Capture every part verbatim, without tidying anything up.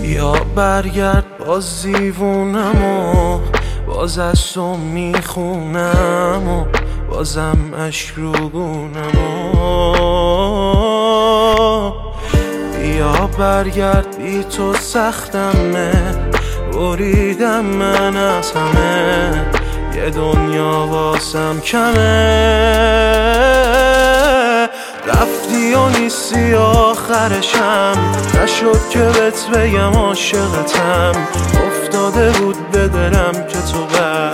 یا برگرد باز دیوونم و باز از تو میخونم و بازم اشک رو گونم و یا برگرد بی تو سختمه، بریدم من از همه، یه دنیا واسم کمه. رفتی و نیستی آخرشم، نشد که بهت بگم عاشقتم. افتاده بود به دلم که تو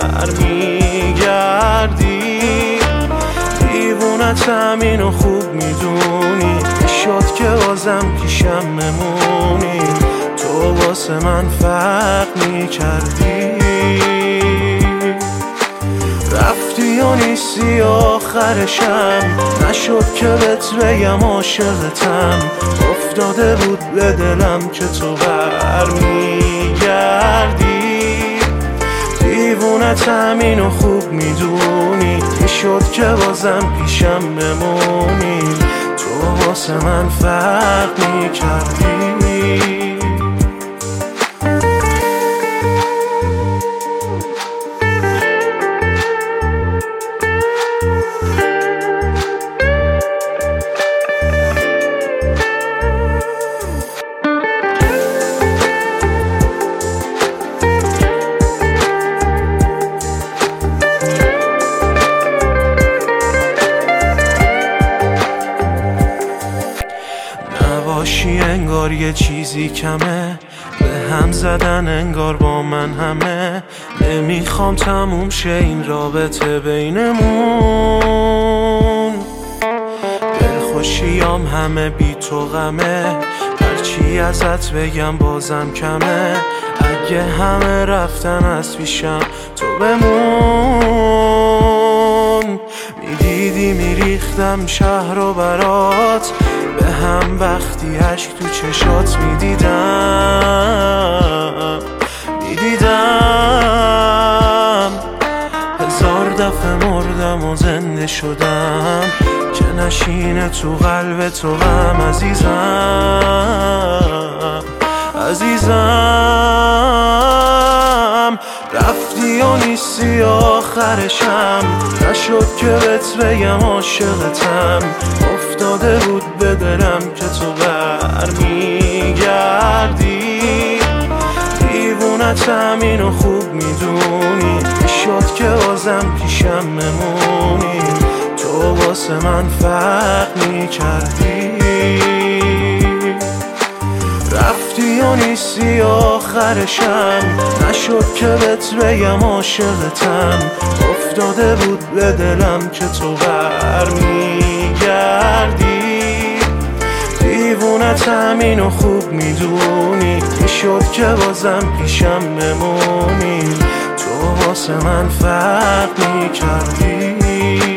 برمیگردی، دیوونتم اینو خوب میدونی، شد که بازم پیشم ممونی، تو واسه من فرق میکردی. رفتی و نیستی آخرشم، نشد که بهت بگم عاشقتم. افتاده بود به دلم که تو برمیگردی، دیوونتم اینو خوب میدونی، میشد که بازم پیشم بمونی، تو واسه من فرق میکردی. نباشی انگار یه چیزی کمه، به هم زدن انگار با من همه. نمیخوام تموم شه این رابطه بینمون، دلخوشیام همه بی تو غمه، هرچی ازت بگم بازم کمه. اگه همه رفتن از پیشم تو بمون، میدیدی میریختم شهر و برات به هم، وقتی عشق تو چشات میدیدم میدیدم هزار دفعه مردم و زنده شدم که نشینه تو قلب تو غم. عزیزم عزیزم رفتی و نیستی آخرشم، نشد که بهت بگم عاشقتم. افتاده بود به دلم که تو برمیگردی، دیوونتم اینو خوب میدونی، میشد که بازم پیشم ممونی، تو واسه من فرق میکردی. رفتی و نیستی آخرشم، نشد که بهت بگم عاشقتم. افتاده بود به دلم که تو برمیگردی، دیوونتم اینو خوب میدونی، میشد که بازم پیشم بمونی، تو واسه من فرق میکردی.